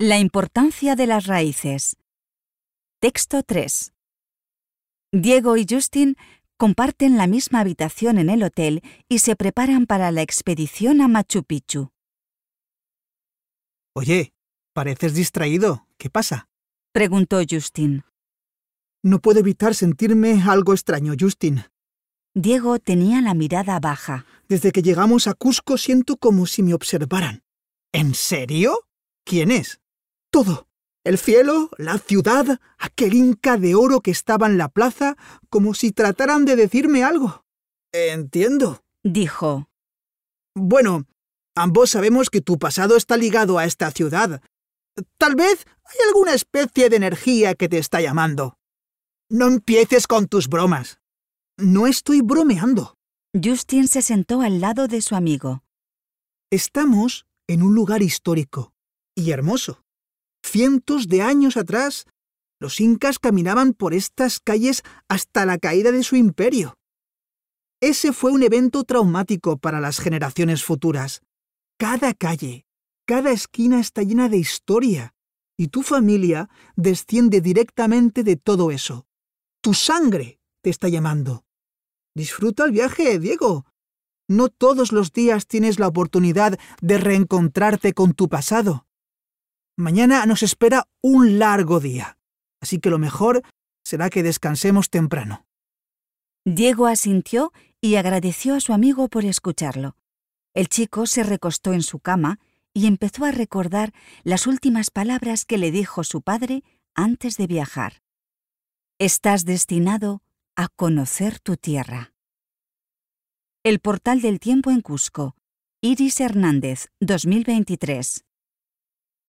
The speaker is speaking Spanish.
La importancia de las raíces. Texto 3. Diego y Justin comparten la misma habitación en el hotel y se preparan para la expedición a Machu Picchu. Oye, pareces distraído. ¿Qué pasa? Preguntó Justin. No puedo evitar sentirme algo extraño, Justin. Diego tenía la mirada baja. Desde que llegamos a Cusco siento como si me observaran. ¿En serio? ¿Quién es? Todo. El cielo, la ciudad, aquel inca de oro que estaba en la plaza, como si trataran de decirme algo. Entiendo. Dijo. Bueno, ambos sabemos que tu pasado está ligado a esta ciudad. Tal vez hay alguna especie de energía que te está llamando. No empieces con tus bromas. No estoy bromeando. Justin se sentó al lado de su amigo. Estamos en un lugar histórico y hermoso. Cientos de años atrás, los incas caminaban por estas calles hasta la caída de su imperio. Ese fue un evento traumático para las generaciones futuras. Cada calle, cada esquina está llena de historia, y tu familia desciende directamente de todo eso. Tu sangre te está llamando. Disfruta el viaje, Diego. No todos los días tienes la oportunidad de reencontrarte con tu pasado. Mañana nos espera un largo día, así que lo mejor será que descansemos temprano. Diego asintió y agradeció a su amigo por escucharlo. El chico se recostó en su cama y empezó a recordar las últimas palabras que le dijo su padre antes de viajar. Estás destinado a conocer tu tierra. El portal del tiempo en Cusco. Iris Hernández, 2023.